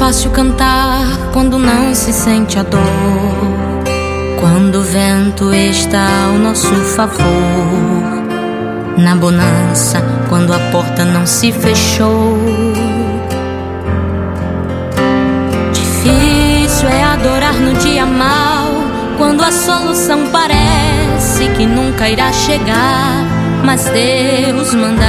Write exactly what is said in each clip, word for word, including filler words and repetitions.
fácil cantar quando não se sente a dor, quando o vento está ao nosso favor, na bonança, quando a porta não se fechou. Difícil é adorar no dia mau, quando a solução parece que nunca irá chegar, mas Deus manda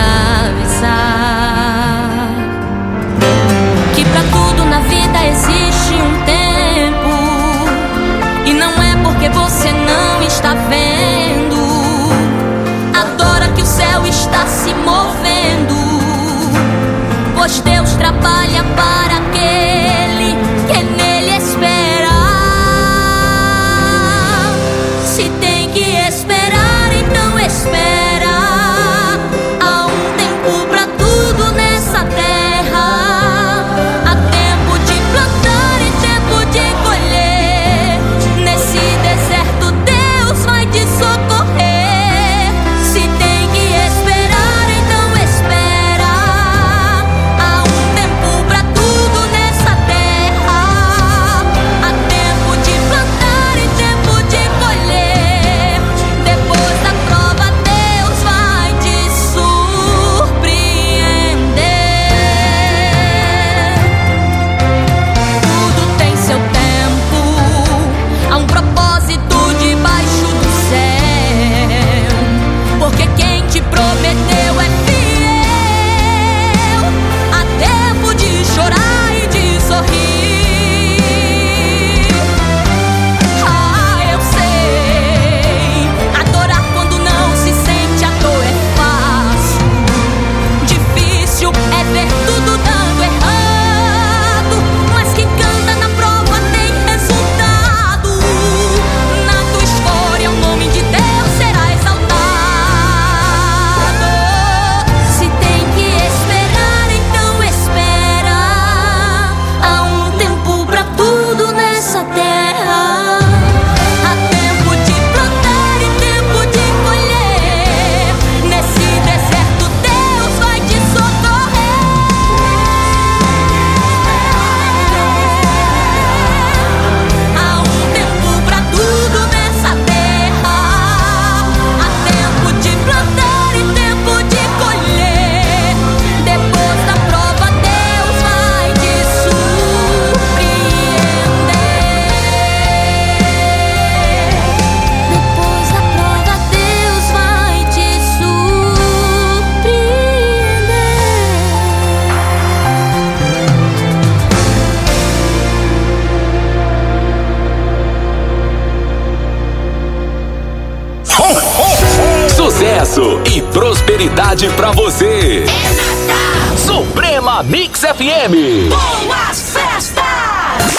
avisar que pra tudo na vida existe um tempo, e não é porque você não está vendo. Adora que o céu está se movendo, pois Deus trabalha para aquele que nele espera. Se tem que esperar, então espera. Há um tempo pra tudo nessa terra. Há tempo de plantar e tempo de colher. Nesse deserto Deus vai te socorrer. Se tem que esperar, então espera. Há um tempo pra tudo nessa terra. Há tempo de plantar e tempo de colher. Depois da prova Deus vai te surpreender. Tudo tem seu tempo, há um propósito debaixo do céu, porque quem te prometeu é fiel. Há tempo de chorar e de sorrir. Ah, eu sei, adorar quando não se sente a dor é fácil. Difícil é ver tudo dando errado, mas quem canta na prova tem resultado. Na tua história o nome de Deus será exaltado. Se tem que esperar, então espera. Há um tempo pra tudo nessa terra. Há tempo de plantar e tempo de colher. Nesse deserto Deus vai te socorrer. Há um tempo pra tudo nessa terra. Há tempo de plantar e tempo de colher. Depois da prova Deus vai te surpreender. Depois da prova Deus vai te surpreender. Sucesso e prosperidade pra você. Suprema Mix F M. Boas festas!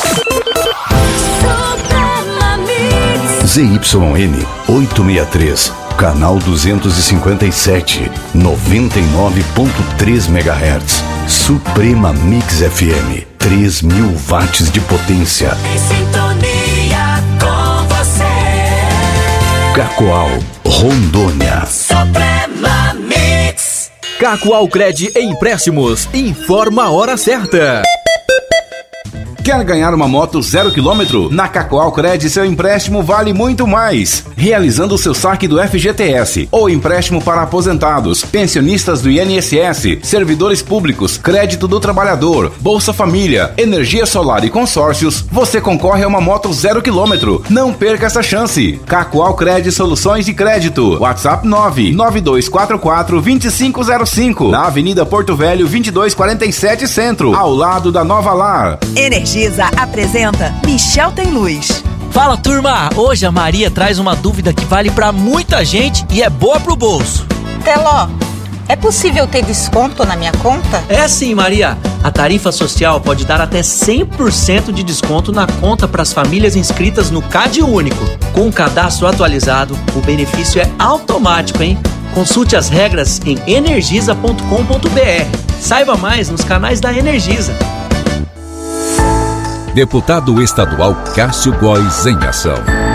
Suprema Mix. Z Y N oitocentos e sessenta e três, canal duzentos e cinquenta e sete, noventa e nove ponto três megahertz. Suprema Mix F M, três mil watts de potência. Em sintonia com você. Cacoal, Rondônia. Suprema Mix. Cacoal Cred Empréstimos, informa a hora certa. Quer ganhar uma moto zero quilômetro? Na Cacoal Cred, seu empréstimo vale muito mais. Realizando o seu saque do F G T S ou empréstimo para aposentados, pensionistas do I N S S, servidores públicos, crédito do trabalhador, Bolsa Família, energia solar e consórcios, você concorre a uma moto zero quilômetro. Não perca essa chance. Cacoal Cred Soluções de Crédito. WhatsApp nove nove dois quatro quatro dois cinco zero cinco. Na Avenida Porto Velho vinte e dois quarenta e sete Centro, ao lado da Nova Lar. Energisa apresenta Michel Tem Luz. Fala, turma! Hoje a Maria traz uma dúvida que vale pra muita gente e é boa pro bolso. Teló, é possível ter desconto na minha conta? É sim, Maria. A tarifa social pode dar até cem por cento de desconto na conta para as famílias inscritas no Cade Único. Com o cadastro atualizado, o benefício é automático, hein? Consulte as regras em energisa ponto com ponto b r. Saiba mais nos canais da Energisa. Deputado Estadual Cássio Góes em ação.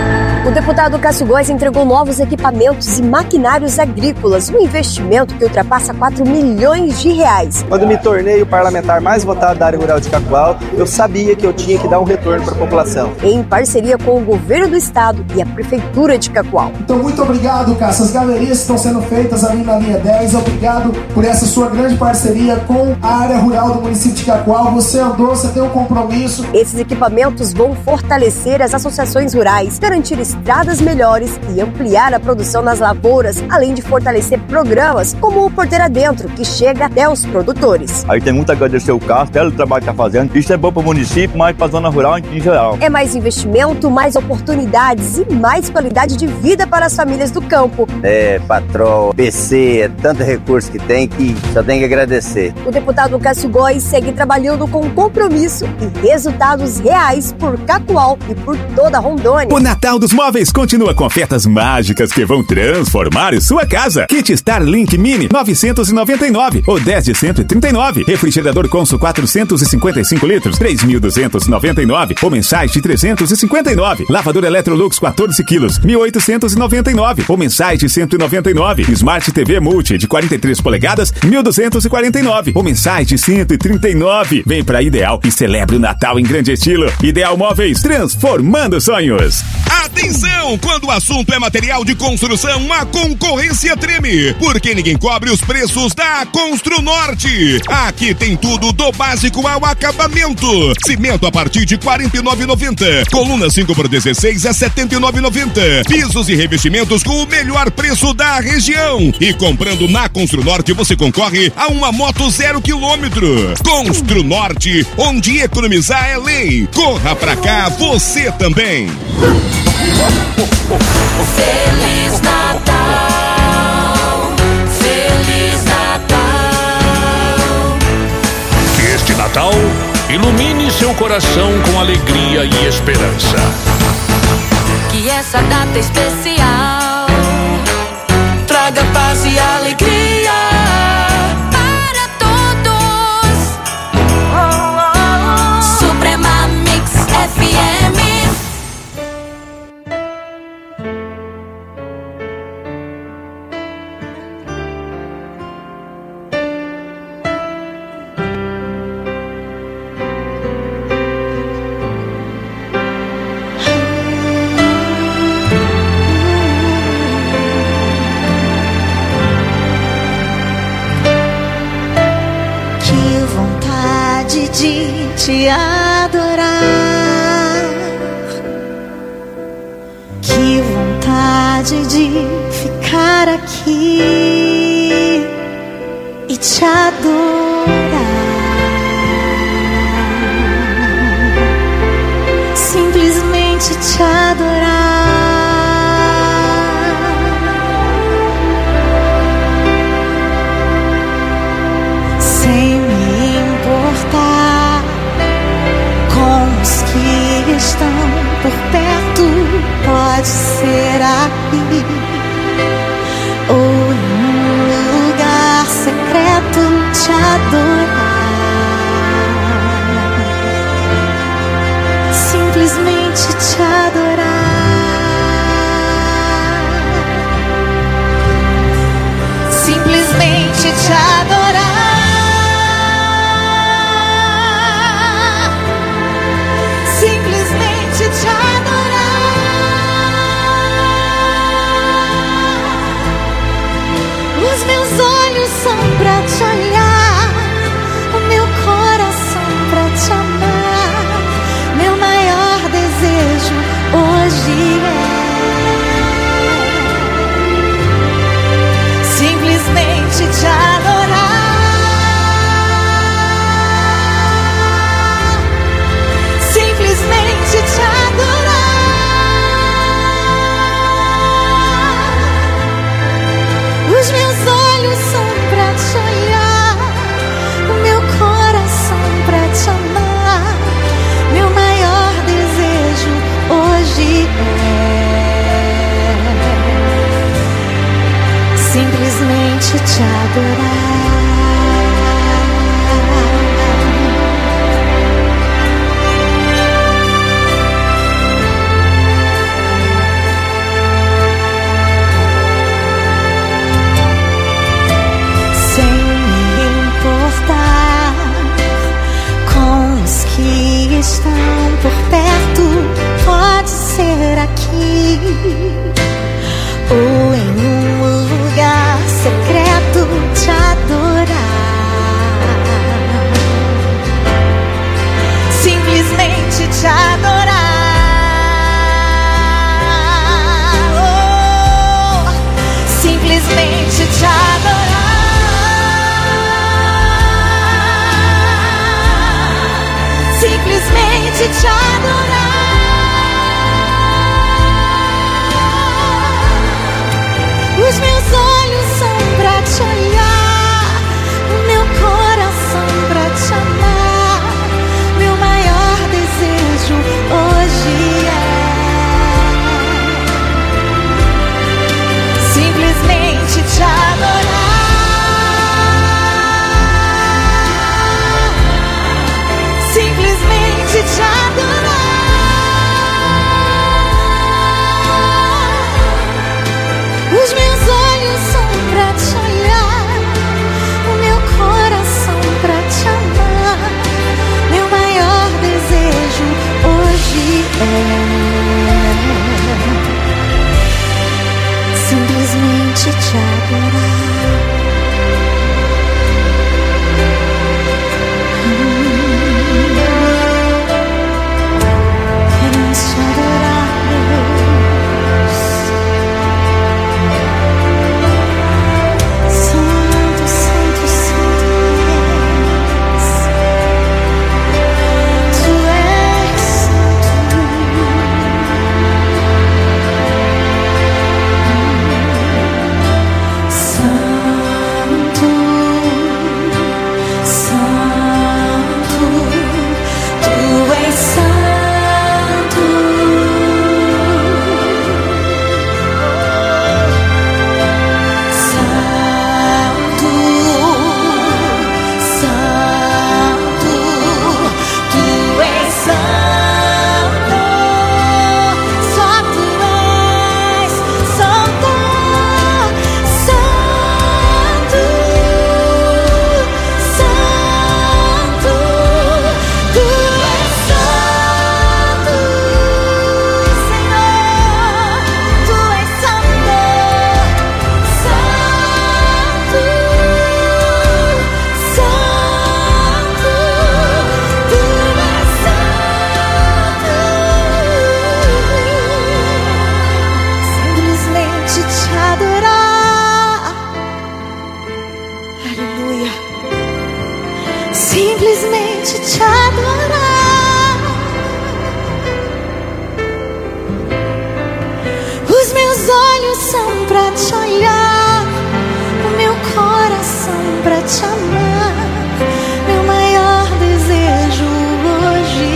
O deputado Cássio Góes entregou novos equipamentos e maquinários agrícolas, um investimento que ultrapassa quatro milhões de reais. Quando me tornei o parlamentar mais votado da área rural de Cacoal, eu sabia que eu tinha que dar um retorno para a população. Em parceria com o governo do estado e a prefeitura de Cacoal. Então, muito obrigado, Cássio. As galerias estão sendo feitas ali na linha dez. Obrigado por essa sua grande parceria com a área rural do município de Cacoal. Você andou, você tem um compromisso. Esses equipamentos vão fortalecer as associações rurais, garantir estradas melhores e ampliar a produção nas lavouras, além de fortalecer programas como o Porteira Dentro, que chega até os produtores. Aí tem muito a agradecer o Cássio, pelo trabalho que está fazendo. Isso é bom para o município, mas para a zona rural em geral. É mais investimento, mais oportunidades e mais qualidade de vida para as famílias do campo. É, patrol, P C, é tanto recurso que tem que só tem que agradecer. O deputado Cássio Góes segue trabalhando com compromisso e resultados reais por Cacoal e por toda Rondônia. O Natal dos Móveis continua com ofertas mágicas que vão transformar sua casa. Kit Starlink Mini novecentos e noventa e nove ou dez de cento e trinta e nove. Refrigerador Consul quatrocentos e cinquenta e cinco litros três mil duzentos e noventa e nove ou mensais de trezentos e cinquenta e nove. Lavador Electrolux quatorze quilos mil oitocentos e noventa e nove ou mensais de cento e noventa e nove. Smart T V Multi de quarenta e três polegadas mil duzentos e quarenta e nove ou mensais de cento e trinta e nove. Vem pra Ideal e celebre o Natal em grande estilo. Ideal Móveis, transformando sonhos. Atenção! Quando o assunto é material de construção, a concorrência treme, porque ninguém cobre os preços da Construnorte. Aqui tem tudo do básico ao acabamento. Cimento a partir de quarenta e nove reais e noventa centavos. Coluna cinco por dezesseis a setenta e nove reais e noventa centavos. Pisos e revestimentos com o melhor preço da região. E comprando na Construnorte você concorre a uma moto zero quilômetro. Construnorte, onde economizar é lei. Corra pra cá, você também. Feliz Natal, Feliz Natal. Que este Natal ilumine seu coração com alegria e esperança. Que essa data especial traga paz e alegria para todos. Suprema Mix F M. De te adorar, que vontade de ficar aqui e te adorar, simplesmente te adorar. Sem me importar com os que estão por perto, pode ser aqui ou em um lugar secreto. te adorar. Os meus olhos são pra te olhar, o meu coração pra te amar. Meu maior desejo hoje é simplesmente te adorar. Simplesmente te adorar. Os meus olhos são pra te olhar, o meu coração pra te amar. Meu maior desejo hoje é simplesmente te adorar. Queremos te adorar, Deus. Santo, santo, santo és. Tu és santo. Santo, santo, tu és santo. Santo, santo, tu és santo. Só tu és santo. Santo, santo, tu és santo, Senhor, tu és santo. Santo, santo, tu és santo. Simplesmente te adorar. Aleluia. Simplesmente te adorar. Os meus olhos são pra te olhar, o meu coração pra te amar. Meu maior desejo hoje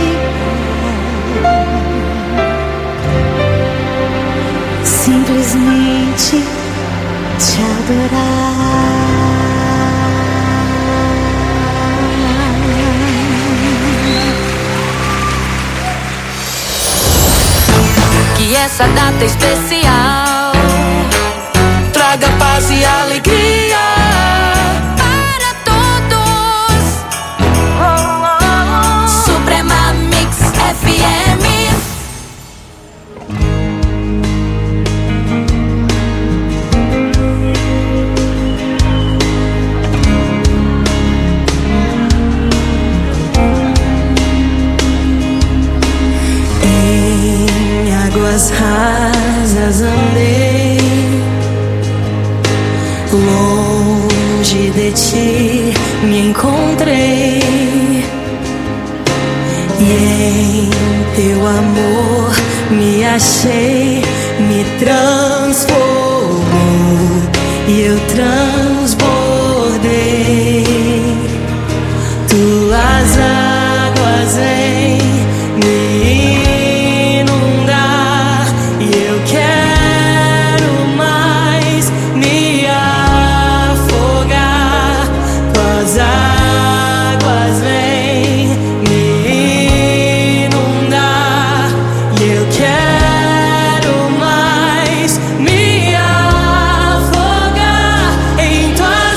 é simplesmente te adorar. Que essa data especial traga paz e alegria para todos. Suprema Mix F M. Em águas rasas andei, longe de ti me encontrei, e em teu amor me achei, me transformou e eu transbordei. Tuas águas vêm me inundar e eu quero mais me afogar. Tuas águas vêm me inundar e eu quero mais me afogar em tuas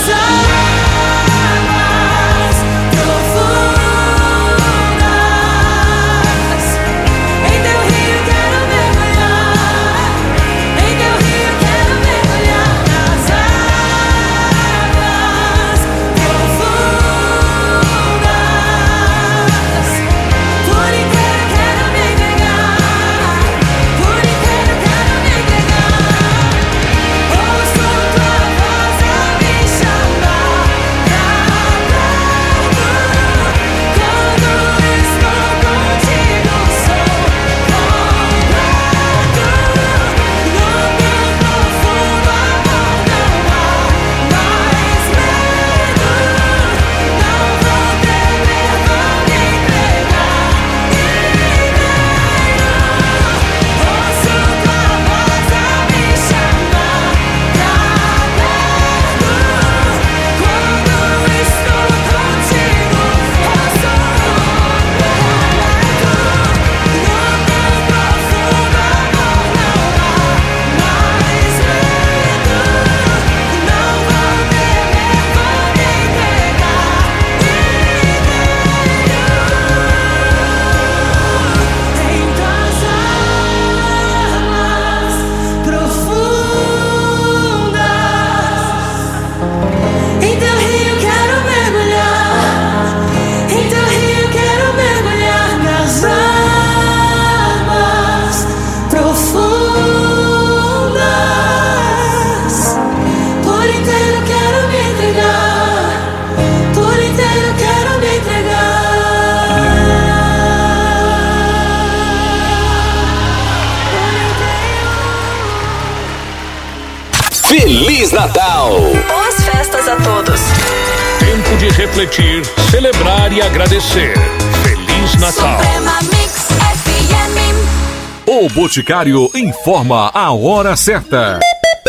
Feliz Natal! Boas festas a todos! Tempo de refletir, celebrar e agradecer. Feliz Natal! Suprema Mix F M. O Boticário informa a hora certa.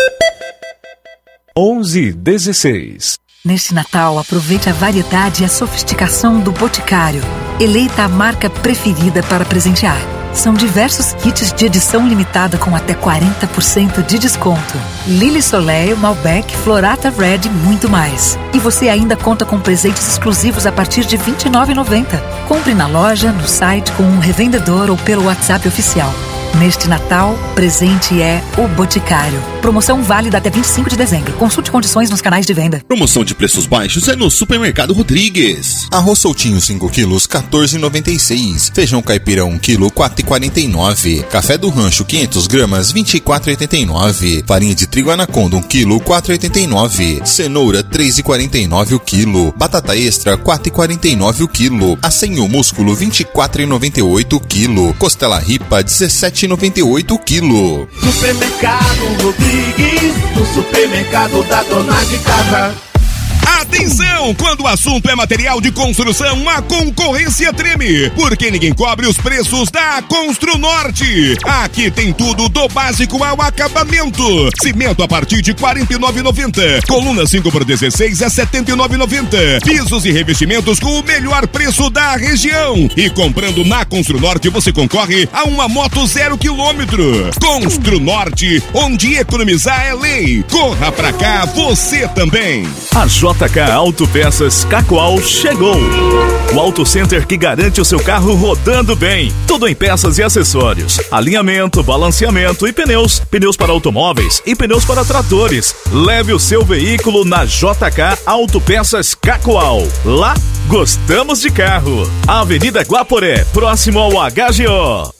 onze e dezesseis. Neste Natal, aproveite a variedade e a sofisticação do Boticário. Eleita a marca preferida para presentear. São diversos kits de edição limitada com até quarenta por cento de desconto. Lily Soleil, Malbec, Florata Red e muito mais. E você ainda conta com presentes exclusivos a partir de vinte e nove reais e noventa centavos. Compre na loja, no site, com um revendedor ou pelo WhatsApp oficial. Neste Natal, presente é o Boticário. Promoção válida até vinte e cinco de dezembro. Consulte condições nos canais de venda. Promoção de preços baixos é no Supermercado Rodrigues. Arroz soltinho cinco quilos, quatorze reais e noventa e seis centavos. Feijão caipira um quilo, quatro reais e quarenta e nove centavos. Café do Rancho quinhentas gramas, vinte e quatro reais e oitenta e nove centavos. Farinha de trigo Anaconda um quilo, quatro reais e oitenta e nove centavos. Cenoura três reais e quarenta e nove centavos o quilo. Batata extra quatro reais e quarenta e nove centavos o quilo. Assenho músculo vinte e quatro reais e noventa e oito centavos o quilo. Costela ripa dezessete reais e noventa e oito centavos o quilo. Supermercado Rodrigues, o supermercado da dona de casa. Atenção! Quando o assunto é material de construção, a concorrência treme, porque ninguém cobre os preços da Construnorte. Aqui tem tudo do básico ao acabamento. Cimento a partir de quarenta e nove reais e noventa centavos. Coluna cinco por dezesseis é setenta e nove reais e noventa centavos. Pisos e revestimentos com o melhor preço da região. E comprando na Construnorte você concorre a uma moto zero quilômetro. Construnorte, onde economizar é lei. Corra pra cá, você também. A J K Autopeças Cacoal chegou. O Auto Center que garante o seu carro rodando bem. Tudo em peças e acessórios. Alinhamento, balanceamento e pneus. Pneus para automóveis e pneus para tratores. Leve o seu veículo na J K Autopeças Cacoal. Lá, gostamos de carro. Avenida Guaporé, próximo ao H G O.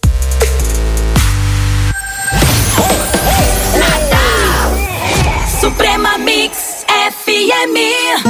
Suprema Mix F M.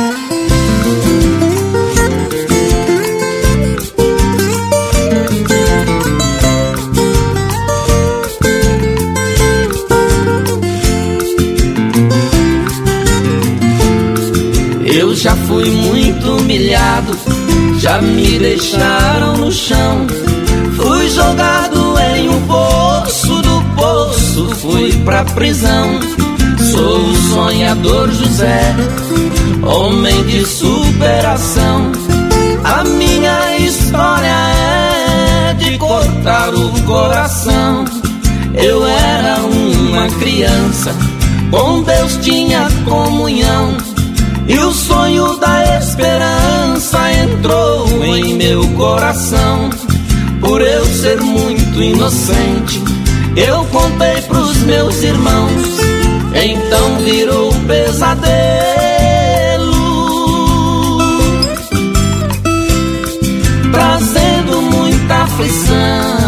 Eu já fui muito humilhado, já me deixaram no chão. Fui jogado em um poço, do poço fui pra prisão. Sou o sonhador José, homem de superação. A minha história é de cortar o coração. Eu era uma criança, com Deus tinha comunhão. E o sonho da esperança entrou em meu coração. Por eu ser muito inocente, eu contei pros meus irmãos. Então virou pesadelo, trazendo muita aflição.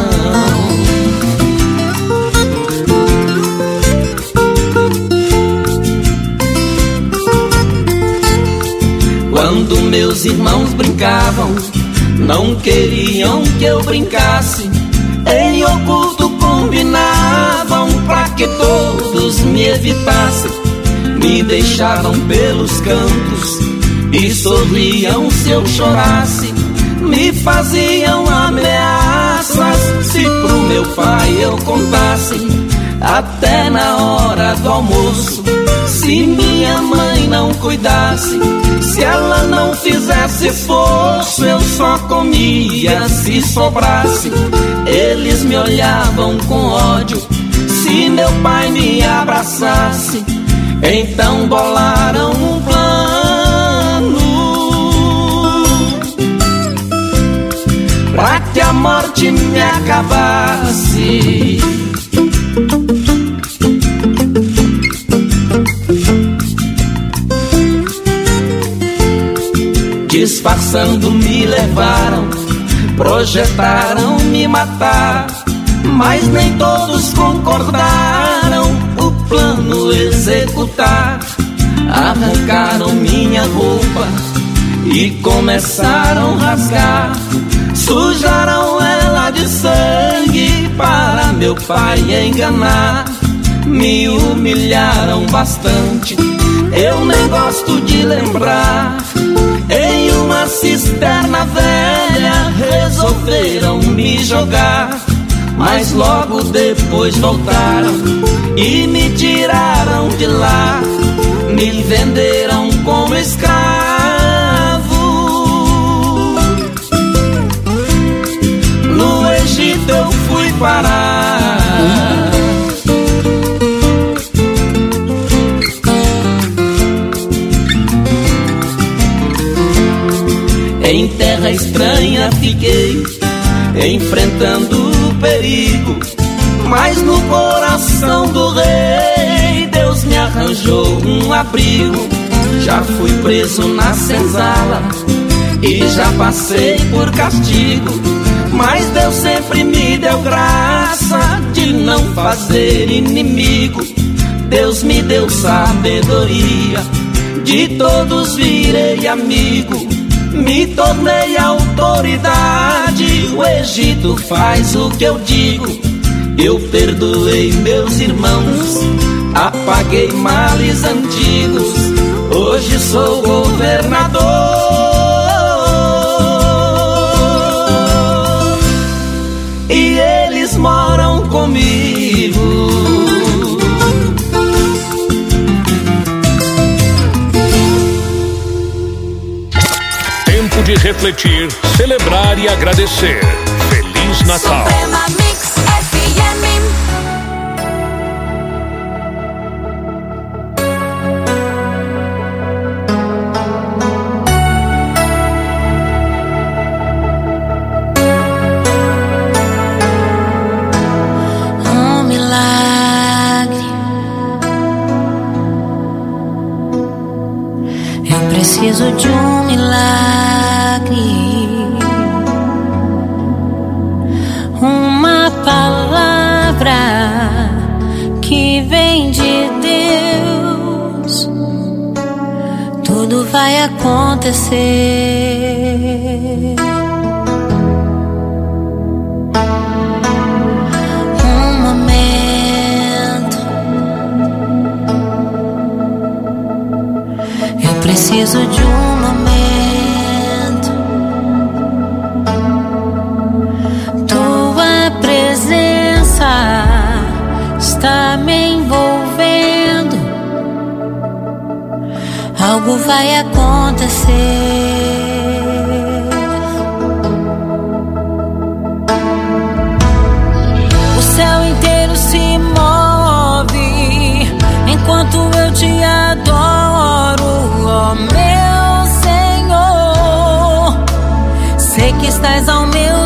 Quando meus irmãos brincavam, não queriam que eu brincasse. Em oculto combinavam pra que todos me evitassem. Me deixavam pelos cantos e sorriam se eu chorasse. Me faziam ameaças se pro meu pai eu contasse. Até na hora do almoço, se minha mãe não cuidasse, se ela não fizesse esforço, eu só comia se sobrasse. Eles me olhavam com ódio, se meu pai me abraçasse. Então bolaram um plano pra que a morte me acabasse. Disfarçando me levaram, projetaram me matar, mas nem todos concordaram o plano executar. Arrancaram minha roupa e começaram a rasgar, sujaram ela de sangue para meu pai enganar. me humilharam bastante. Eu nem gosto de lembrar. Em uma cisterna velha resolveram me jogar, mas logo depois voltaram e me tiraram de lá. Me venderam como escravo. No Egito eu fui parar. Em terra estranha fiquei, enfrentando o perigo, mas no coração do rei Deus me arranjou um abrigo. Já fui preso na senzala e já passei por castigo, mas Deus sempre me deu graça de não fazer inimigo. Deus me deu sabedoria, de todos virei amigo. Me tornei autoridade, o Egito faz o que eu digo. Eu perdoei meus irmãos, apaguei males antigos. Hoje sou governador e eles moram comigo. De refletir, celebrar e agradecer. Feliz Natal. Suprema Mix F M. Um milagre. Eu preciso de um milagre. Uma palavra que vem de Deus, tudo vai acontecer. Um momento, eu preciso de um momento. Está me envolvendo, algo vai acontecer. O céu inteiro se move enquanto eu te adoro, ó meu Senhor. Sei que estás ao meu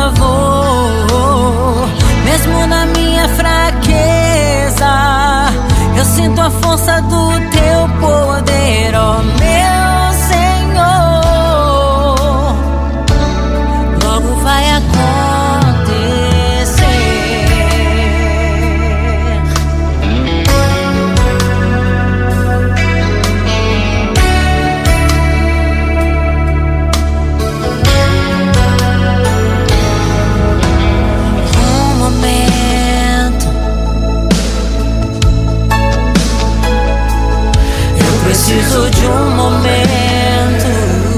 favor, mesmo na minha fraqueza. Eu sinto a força do teu poder, ó meu Senhor. Logo vai acontecer. Um momento, preciso de um momento.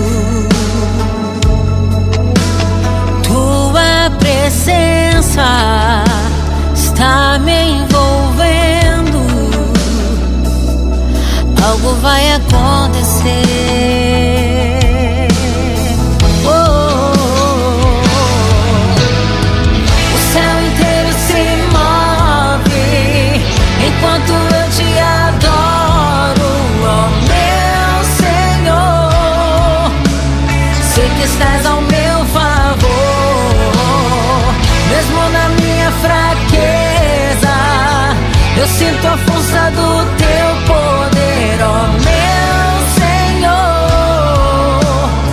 Tua presença está me envolvendo, algo vai acontecer. Oh, oh, oh. O céu inteiro se move enquanto eu te adoro, estás ao meu favor, mesmo na minha fraqueza. Eu sinto a força do teu poder, ó meu Senhor.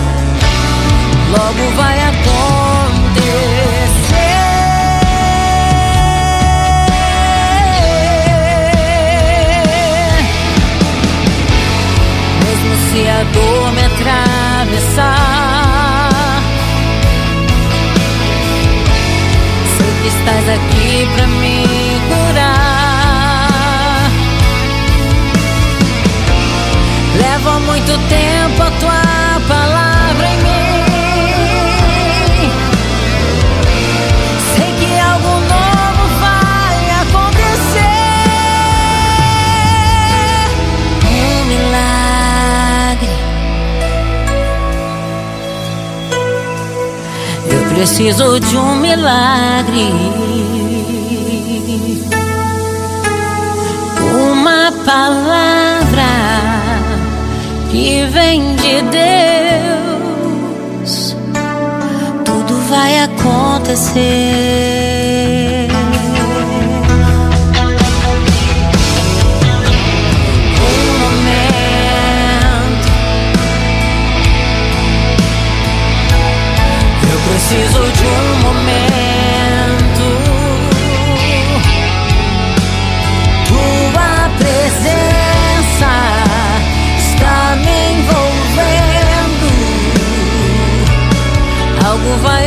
Logo vai acontecer. Mesmo se a dor me atravessar, estás aqui pra me curar. preciso de um milagre, uma palavra que vem de Deus, tudo vai acontecer. Um momento, eu preciso de um momento, tua presença está me envolvendo, algo vai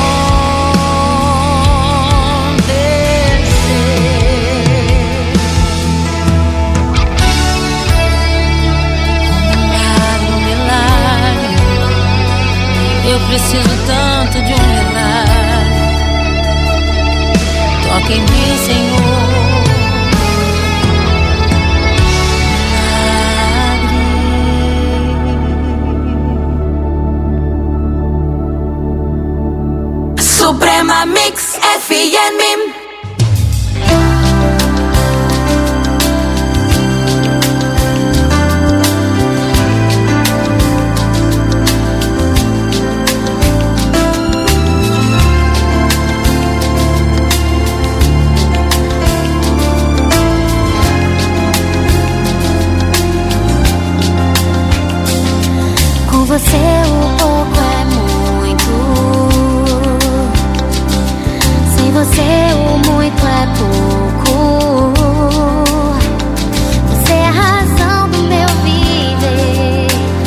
acontecer. Um milagre, um milagre, eu preciso tanto de um milagre. Toca em mim, Senhor. Suprema Mix F M. Com você o pouco é muito, sem você o muito é pouco. Você é a razão do meu viver,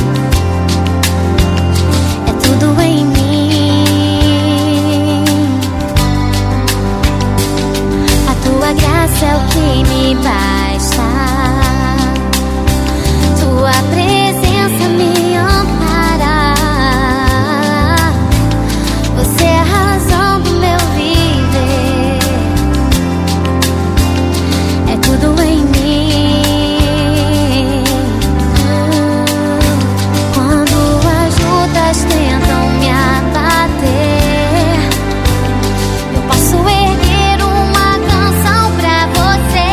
é tudo em mim. A tua graça é o que me basta, tua presença me ampara. Você é a razão do meu viver, é tudo em mim. Quando as lutas tentam me abater, eu posso erguer uma canção pra você.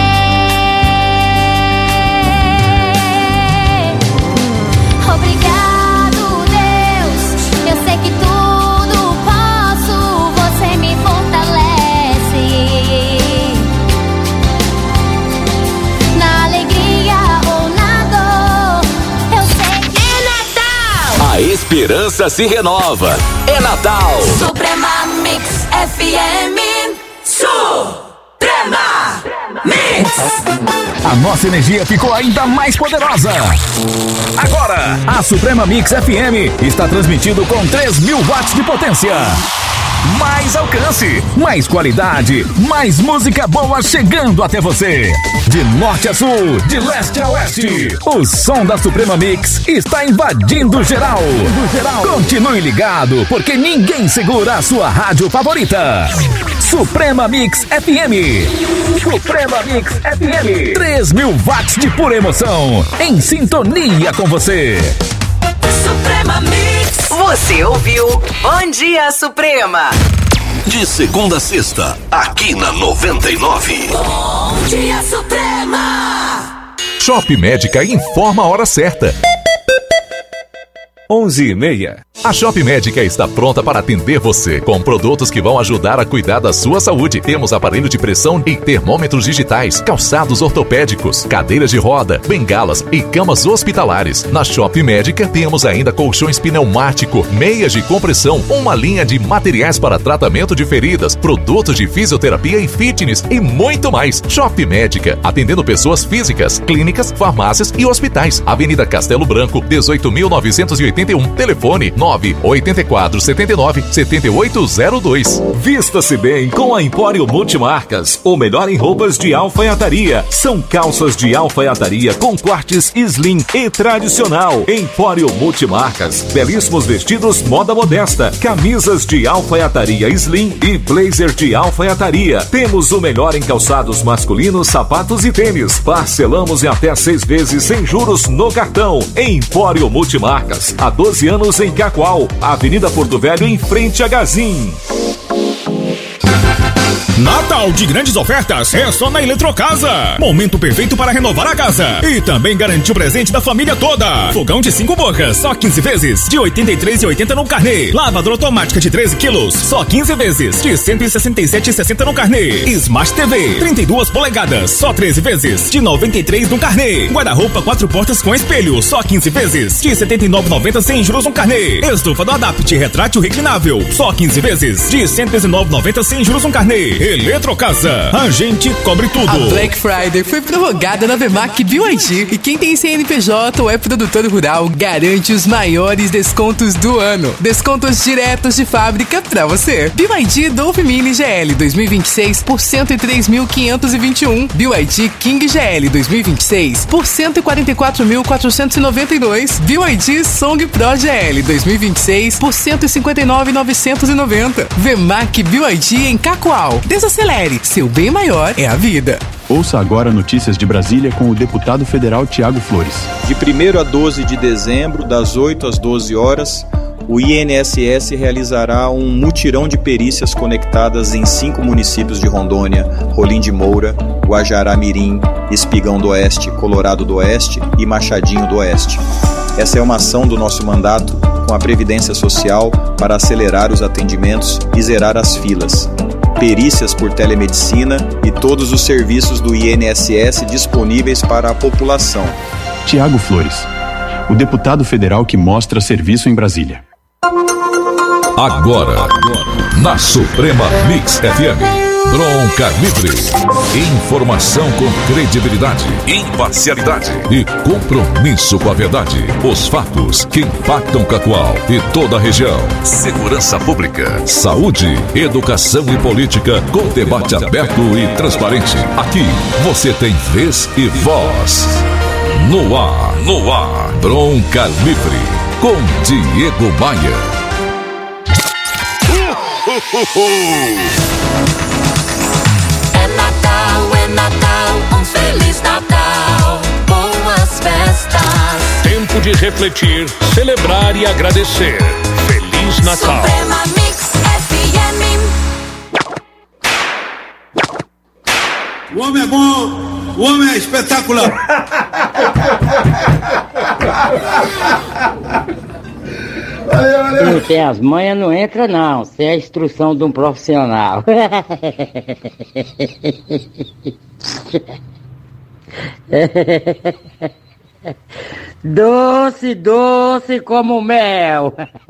Obrigado, Deus, eu sei que tudo posso, você me fortalece. Na alegria ou na dor, eu sei que é Natal. A esperança se renova. É Natal. Suprema Mix F M. Suprema Mix. A nossa energia ficou ainda mais poderosa. Agora, a Suprema Mix F M está transmitindo com três mil watts de potência. Mais alcance, mais qualidade, mais música boa chegando até você. De norte a sul, de leste a oeste, o som da Suprema Mix está invadindo geral. Continue ligado, porque ninguém segura a sua rádio favorita. Suprema Mix F M. Suprema Mix F M. três mil watts de pura emoção, em sintonia com você. Suprema Mix. Você ouviu Bom Dia Suprema. De segunda a sexta, aqui na noventa e nove. Bom Dia Suprema. Shop Médica informa a hora certa. onze e meia. A Shop Médica está pronta para atender você com produtos que vão ajudar a cuidar da sua saúde. Temos aparelho de pressão e termômetros digitais, calçados ortopédicos, cadeiras de roda, bengalas e camas hospitalares. Na Shop Médica temos ainda colchões pneumático, meias de compressão, uma linha de materiais para tratamento de feridas, produtos de fisioterapia e fitness e muito mais. Shop Médica, atendendo pessoas físicas, clínicas, farmácias e hospitais. Avenida Castelo Branco, dezoito mil novecentos e oitenta e um. Telefone nove oito quatro sete nove sete oito zero dois. Vista-se bem com a Empório Multimarcas, o melhor em roupas de alfaiataria. São calças de alfaiataria com cortes slim e tradicional. Empório Multimarcas, belíssimos vestidos moda modesta, camisas de alfaiataria slim e blazer de alfaiataria. Temos o melhor em calçados masculinos, sapatos e tênis. Parcelamos em até seis vezes sem juros no cartão. Empório Multimarcas, há doze anos em Cacoal. Cacoal, Avenida Porto Velho, em frente a Gazin. Natal de grandes ofertas é só na Eletrocasa. Momento perfeito para renovar a casa e também garantir o presente da família toda. Fogão de cinco bocas, só quinze vezes, de oitenta e três reais e oitenta centavos no carnê. Lavadora automática de treze quilos, só quinze vezes, de cento e sessenta e sete reais e sessenta centavos no carnê. Smart T V, trinta e duas polegadas, só treze vezes, de noventa e três reais no carnê. Guarda-roupa quatro portas com espelho, só quinze vezes, de setenta e nove reais e noventa centavos sem juros no carnê. Estufa do Adapt retrátil reclinável, só quinze vezes, de cento e dezenove reais e noventa centavos sem juros no carnê. Eletrocasa, a gente cobre tudo. A Black Friday foi prorrogada na Vemac B Y D e quem tem C N P J ou é produtor rural garante os maiores descontos do ano. Descontos diretos de fábrica pra você. B Y D Dolphin Mini G L dois mil e vinte e seis por cento e três mil quinhentos e vinte e um. B Y D King G L dois mil e vinte e seis por cento e quarenta e quatro mil quatrocentos e noventa e dois. B Y D Song Pro G L dois mil e vinte e seis por cento e cinquenta e nove mil novecentos e noventa. Vemac B Y D em Cacoal. Desacelere, seu bem maior é a vida. Ouça agora notícias de Brasília com o deputado federal Tiago Flores. De primeiro a doze de dezembro, das oito às doze horas, o I N S S realizará um mutirão de perícias conectadas em cinco municípios de Rondônia: Rolim de Moura, Guajará Mirim, Espigão do Oeste, Colorado do Oeste e Machadinho do Oeste. Essa é uma ação do nosso mandato com a Previdência Social para acelerar os atendimentos e zerar as filas. Perícias por telemedicina e todos os serviços do I N S S disponíveis para a população. Tiago Flores, o deputado federal que mostra serviço em Brasília. Agora, na Suprema Mix F M, Bronca Livre. Informação com credibilidade, imparcialidade e compromisso com a verdade. Os fatos que impactam Cacoal e toda a região. Segurança pública, saúde, educação e política com debate aberto e transparente. Aqui você tem vez e voz. No ar, no ar, Bronca Livre, com Diego Maia. É Natal, é Natal, um Feliz Natal, boas festas. Tempo de refletir, celebrar e agradecer. Feliz Natal. Suprema Mix F M. O homem é bom, o homem é espetacular. Valeu, valeu. Não tem as manhas, não entra não. Isso é a instrução de um profissional. Doce, doce como mel.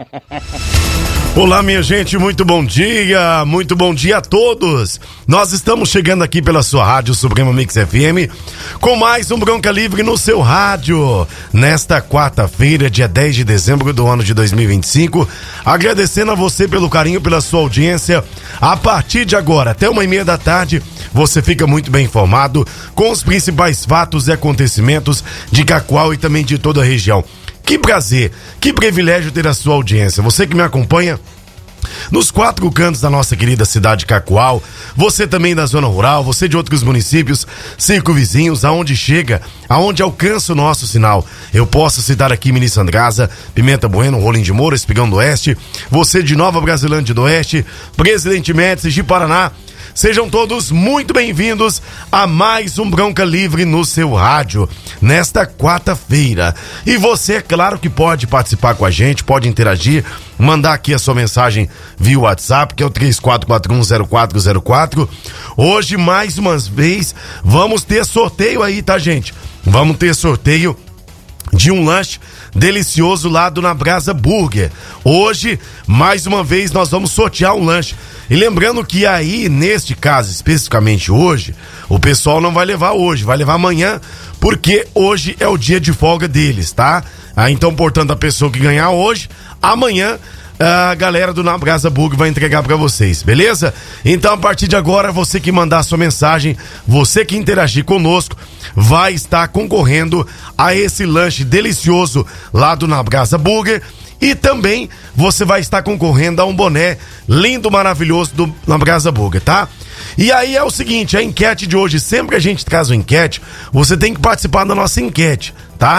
Olá, minha gente, muito bom dia, muito bom dia a todos. Nós estamos chegando aqui pela sua rádio Suprema Mix F M com mais um Bronca Livre no seu rádio, nesta quarta-feira, dia dez de dezembro do ano de dois mil e vinte e cinco. Agradecendo a você pelo carinho, pela sua audiência. A partir de agora, até uma e meia da tarde, você fica muito bem informado com os principais fatos e acontecimentos de Cacoal e também de toda a região. Que prazer, que privilégio ter a sua audiência. Você que me acompanha nos quatro cantos da nossa querida cidade de Cacoal, você também da zona rural, você de outros municípios circunvizinhos, aonde chega, aonde alcança o nosso sinal. Eu posso citar aqui Ministro Andraza, Pimenta Bueno, Rolim de Moura, Espigão do Oeste, você de Nova Brasilândia do Oeste, Presidente Médici de Paraná. Sejam todos muito bem-vindos a mais um Bronca Livre no seu rádio, nesta quarta-feira. E você, é claro que pode participar com a gente, pode interagir, mandar aqui a sua mensagem via WhatsApp, que é o três quatro quatro um zero quatro zero quatro. Hoje, mais uma vez, vamos ter sorteio aí, tá, gente? Vamos ter sorteio de um lanche delicioso lá do Na Brasa Burger. Hoje, mais uma vez, nós vamos sortear um lanche. E lembrando que aí, neste caso, especificamente hoje, o pessoal não vai levar hoje, vai levar amanhã, porque hoje é o dia de folga deles, tá? Ah, então, portanto, a pessoa que ganhar hoje, amanhã a galera do Na Brasa Burger vai entregar pra vocês, beleza? Então, a partir de agora, você que mandar sua mensagem, você que interagir conosco, vai estar concorrendo a esse lanche delicioso lá do Na Brasa Burger. E também você vai estar concorrendo a um boné lindo, maravilhoso do Na Brasa Burger, tá? E aí é o seguinte, a enquete de hoje, sempre que a gente traz uma enquete, você tem que participar da nossa enquete, tá?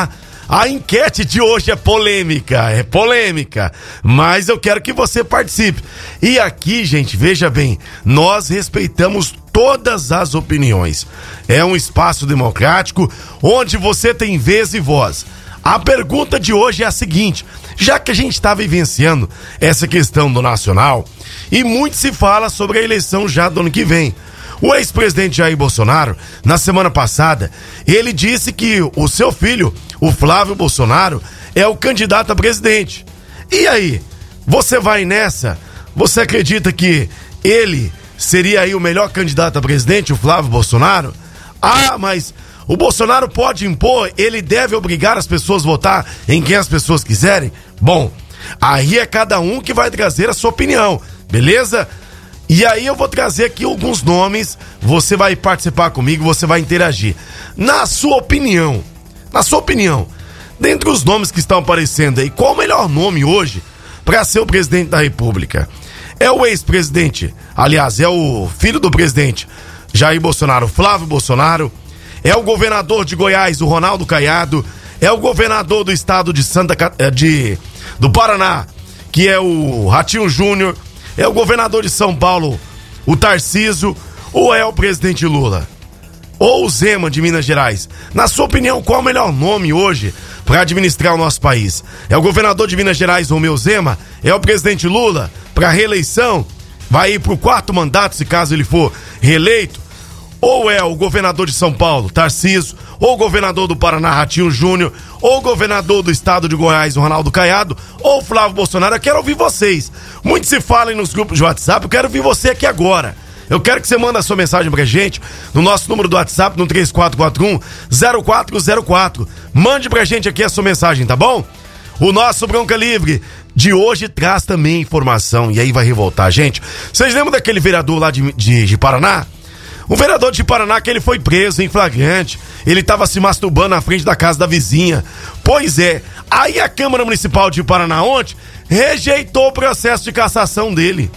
A enquete de hoje é polêmica, é polêmica, mas eu quero que você participe. E aqui, gente, veja bem, nós respeitamos todas as opiniões. É um espaço democrático onde você tem vez e voz. A pergunta de hoje é a seguinte: já que a gente está vivenciando essa questão do nacional e muito se fala sobre a eleição já do ano que vem, o ex-presidente Jair Bolsonaro, na semana passada, ele disse que o seu filho, o Flávio Bolsonaro, é o candidato a presidente. E aí, você vai nessa? Você acredita que ele seria aí o melhor candidato a presidente, o Flávio Bolsonaro? Ah, mas o Bolsonaro pode impor, ele deve obrigar as pessoas a votar em quem as pessoas quiserem? Bom, aí é cada um que vai trazer a sua opinião, beleza? E aí eu vou trazer aqui alguns nomes, você vai participar comigo, você vai interagir. Na sua opinião, na sua opinião, dentre os nomes que estão aparecendo aí, qual o melhor nome hoje para ser o presidente da República? É o ex-presidente, aliás, é o filho do presidente Jair Bolsonaro, Flávio Bolsonaro, é o governador de Goiás, o Ronaldo Caiado, é o governador do estado de Santa de do Paraná, que é o Ratinho Júnior, é o governador de São Paulo, o Tarcísio, ou é o presidente Lula? Ou o Zema de Minas Gerais? Na sua opinião, qual é o melhor nome hoje para administrar o nosso país? É o governador de Minas Gerais, Romeu Zema? É o presidente Lula para reeleição? Vai ir para o quarto mandato, se caso ele for reeleito? Ou é o governador de São Paulo, Tarcísio, ou o governador do Paraná, Ratinho Júnior, ou o governador do estado de Goiás, o Ronaldo Caiado, ou o Flávio Bolsonaro? Eu quero ouvir vocês. Muito se fala nos grupos de WhatsApp, eu quero ouvir você aqui agora. Eu quero que você mande a sua mensagem pra gente no nosso número do WhatsApp, no três quatro quatro um, zero quatro zero quatro. Mande pra gente aqui a sua mensagem, tá bom? O nosso Bronca Livre de hoje traz também informação, e aí vai revoltar, gente. Vocês lembram daquele vereador lá de, de, de Paraná? Um vereador de Paraná que ele foi preso em flagrante. Ele estava se masturbando na frente da casa da vizinha. Pois é, aí a Câmara Municipal de Paraná ontem rejeitou o processo de cassação dele.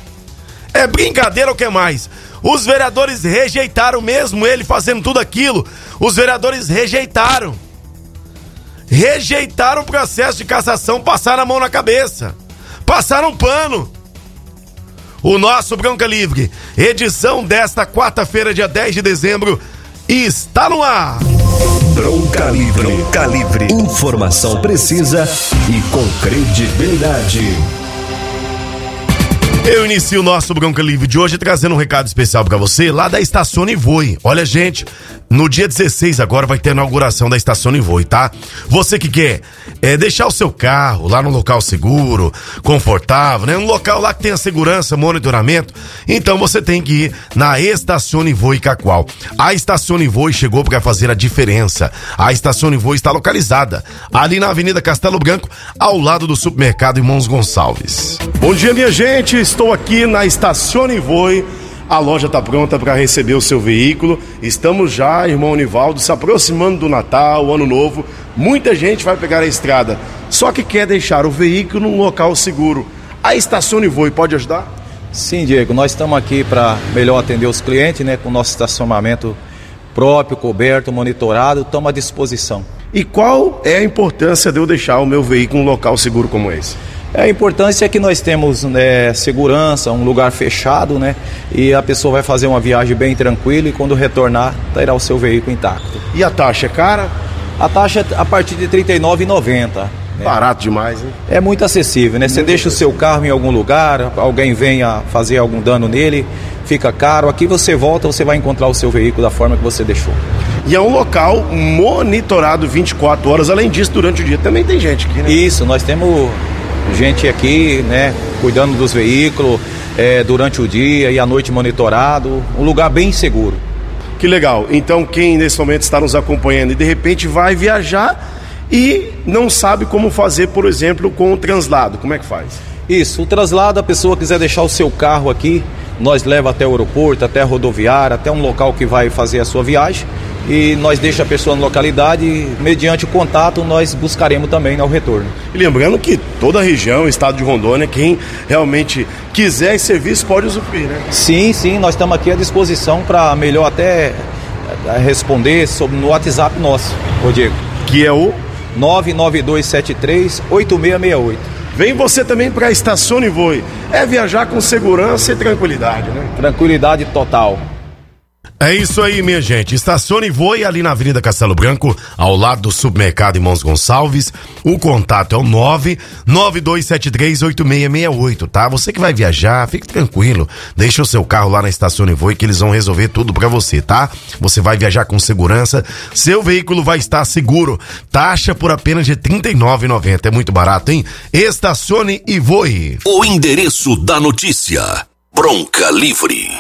É brincadeira ou que mais? Os vereadores rejeitaram mesmo ele fazendo tudo aquilo. Os vereadores rejeitaram. Rejeitaram o processo de cassação, passaram a mão na cabeça. Passaram um pano. O nosso Bronca Livre, edição desta quarta-feira, dia dez de dezembro, está no ar. Bronca Livre. Bronca Livre. Informação precisa e com credibilidade. Eu inicio o nosso Bronca Livre de hoje trazendo um recado especial pra você lá da Estacione Voe. Olha, gente, no dia dezesseis agora vai ter a inauguração da Estacione Voe, tá? Você que quer é, deixar o seu carro lá no local seguro, confortável, né? Um local lá que tenha segurança, monitoramento, então você tem que ir na Estacione Voe Cacoal. A Estacione Voe chegou para fazer a diferença. A Estacione Voe está localizada ali na Avenida Castelo Branco, ao lado do supermercado Irmãos Gonçalves. Bom dia, minha gente, estou aqui na Estacione Voe. A loja está pronta para receber o seu veículo. Estamos já, irmão Nivaldo, se aproximando do Natal, Ano Novo. Muita gente vai pegar a estrada, só que quer deixar o veículo num local seguro. A Estacione Voe pode ajudar? Sim, Diego, nós estamos aqui para melhor atender os clientes, né? Com o nosso estacionamento próprio, coberto, monitorado, estamos à disposição. E qual é a importância de eu deixar o meu veículo num local seguro como esse? A importância é que nós temos, né, segurança, um lugar fechado, né? E a pessoa vai fazer uma viagem bem tranquila e quando retornar, terá o seu veículo intacto. E a taxa é cara? A taxa é a partir de trinta e nove reais e noventa centavos. Né? Barato demais, hein? É muito acessível, né? Muito Você deixa acessível. O seu carro em algum lugar, alguém venha fazer algum dano nele, fica caro. Aqui você volta, você vai encontrar o seu veículo da forma que você deixou. E é um local monitorado vinte e quatro horas, além disso, durante o dia também tem gente aqui, né? Isso, nós temos gente aqui, né, cuidando dos veículos é, durante o dia e à noite monitorado, um lugar bem seguro. Que legal. Então quem nesse momento está nos acompanhando e de repente vai viajar e não sabe como fazer, por exemplo, com o translado, como é que faz? Isso, o translado, a pessoa quiser deixar o seu carro aqui, nós leva até o aeroporto, até a rodoviária, até um local que vai fazer a sua viagem e nós deixa a pessoa na localidade e, mediante o contato, nós buscaremos também ao retorno. E lembrando que toda a região, estado de Rondônia, quem realmente quiser esse serviço pode usufruir, né? Sim, sim, nós estamos aqui à disposição para melhor até responder sobre, no WhatsApp nosso, ô Diego. Que é o? nove nove dois sete três oito seis seis oito. Vem você também para a Estacione e Voe. É viajar com segurança e tranquilidade, né? Tranquilidade total. É isso aí, minha gente. Estacione e Voe ali na Avenida Castelo Branco, ao lado do Supermercado Irmãos Gonçalves. O contato é o nove nove dois sete três oito seis seis oito, tá? Você que vai viajar, fique tranquilo. Deixa o seu carro lá na Estacione e Voe que eles vão resolver tudo pra você, tá? Você vai viajar com segurança, seu veículo vai estar seguro. Taxa por apenas de trinta e nove reais e noventa centavos. É muito barato, hein? Estacione e Voe. O endereço da notícia. Bronca Livre.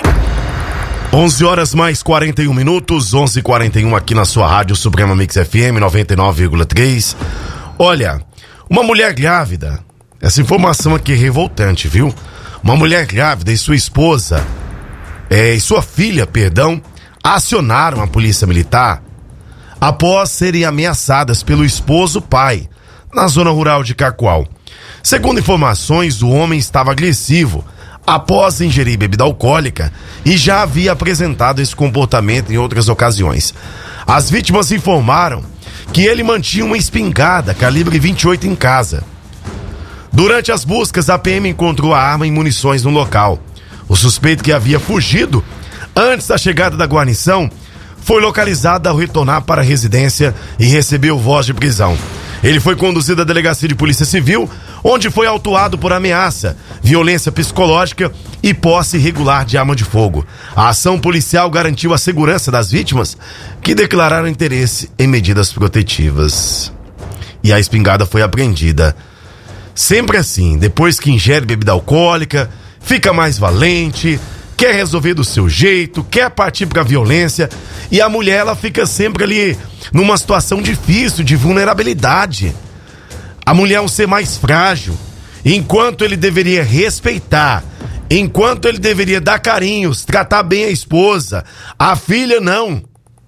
onze horas mais quarenta e um minutos, onze e quarenta e um aqui na sua rádio Suprema Mix F M noventa e nove vírgula três. Olha, uma mulher grávida, essa informação aqui é revoltante, viu? Uma mulher grávida e sua esposa, é, e sua filha, perdão, acionaram a polícia militar após serem ameaçadas pelo esposo pai, na zona rural de Cacoal. Segundo informações, o homem estava agressivo após ingerir bebida alcoólica e já havia apresentado esse comportamento em outras ocasiões. As vítimas informaram que ele mantinha uma espingarda calibre vinte e oito em casa. Durante as buscas, a P M encontrou a arma e munições no local. O suspeito, que havia fugido antes da chegada da guarnição, foi localizado ao retornar para a residência e recebeu voz de prisão. Ele foi conduzido à delegacia de polícia civil, onde foi autuado por ameaça, violência psicológica e posse irregular de arma de fogo. A ação policial garantiu a segurança das vítimas, que declararam interesse em medidas protetivas. E a espingarda foi apreendida. Sempre assim, depois que ingere bebida alcoólica, fica mais valente, quer resolver do seu jeito, quer partir pra violência, e a mulher, ela fica sempre ali numa situação difícil, de vulnerabilidade. A mulher é um ser mais frágil, enquanto ele deveria respeitar, enquanto ele deveria dar carinhos, tratar bem a esposa, a filha não.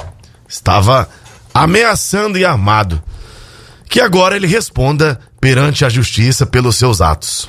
Estava ameaçando e armado. Que agora ele responda perante a justiça pelos seus atos.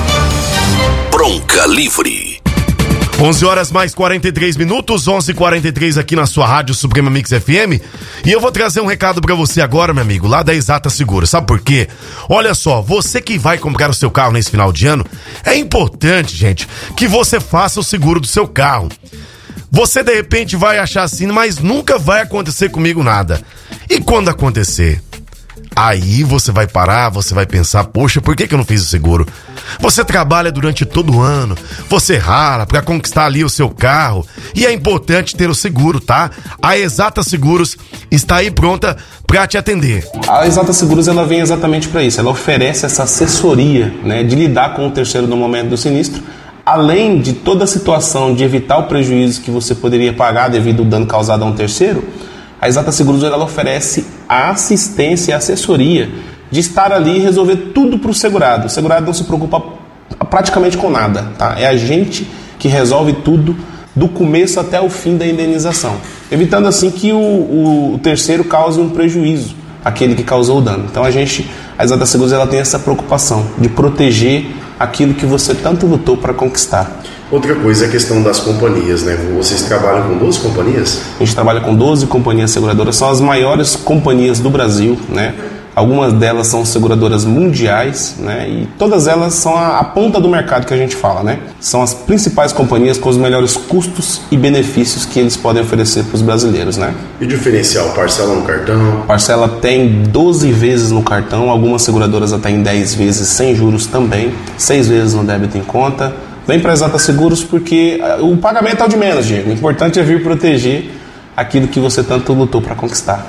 Bronca Livre. onze horas mais quarenta e três minutos, onze e quarenta e três aqui na sua rádio Suprema Mix F M. E eu vou trazer um recado pra você agora, meu amigo, lá da Exata Seguros. Sabe por quê? Olha só, você que vai comprar o seu carro nesse final de ano, é importante, gente, que você faça o seguro do seu carro. Você de repente vai achar assim, mas nunca vai acontecer comigo nada. E quando acontecer? Aí você vai parar, você vai pensar, poxa, por que que eu não fiz o seguro? Você trabalha durante todo o ano, você rala pra conquistar ali o seu carro, e é importante ter o seguro, tá? A Exata Seguros está aí pronta pra te atender. A Exata Seguros, ela vem exatamente para isso, ela oferece essa assessoria, né, de lidar com o terceiro no momento do sinistro, além de toda a situação de evitar o prejuízo que você poderia pagar devido ao dano causado a um terceiro. A Exata Seguros, ela oferece a assistência e a assessoria de estar ali e resolver tudo para o segurado. O segurado não se preocupa praticamente com nada, tá? É a gente que resolve tudo do começo até o fim da indenização, evitando assim que o, o, o terceiro cause um prejuízo, aquele que causou o dano. Então a gente, a Exata Seguros, ela tem essa preocupação de proteger aquilo que você tanto lutou para conquistar. Outra coisa é a questão das companhias, né? Vocês trabalham com doze companhias? A gente trabalha com doze companhias seguradoras, são as maiores companhias do Brasil, né? Algumas delas são seguradoras mundiais, né? E todas elas são a, a ponta do mercado que a gente fala, né? São as principais companhias com os melhores custos e benefícios que eles podem oferecer para os brasileiros, né? E o diferencial? Parcela no cartão? Parcela tem doze vezes no cartão, algumas seguradoras até em dez vezes sem juros também, seis vezes no débito em conta. Vem para Exata Seguros porque o pagamento é o de menos, Diego. O importante é vir proteger aquilo que você tanto lutou para conquistar.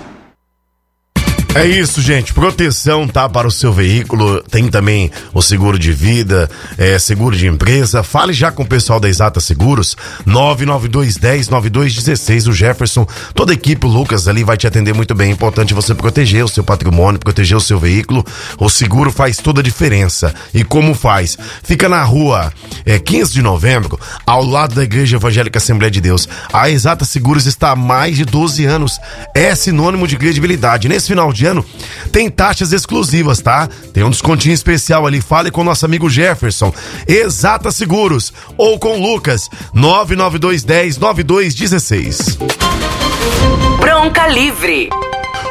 É isso, gente, proteção, tá, para o seu veículo, tem também o seguro de vida, é, seguro de empresa. Fale já com o pessoal da Exata Seguros, nove nove dois um zero nove dois um seis, o Jefferson, toda a equipe, o Lucas ali vai te atender muito bem. É importante você proteger o seu patrimônio, proteger o seu veículo, o seguro faz toda a diferença. E como faz? Fica na rua é, quinze de novembro, ao lado da Igreja Evangélica Assembleia de Deus. A Exata Seguros está há mais de doze anos, é sinônimo de credibilidade. Nesse final de ano tem taxas exclusivas, tá? Tem um descontinho especial ali. Fale com o nosso amigo Jefferson. Exata Seguros ou com o Lucas, nove nove dois um zero nove dois um seis. Bronca Livre.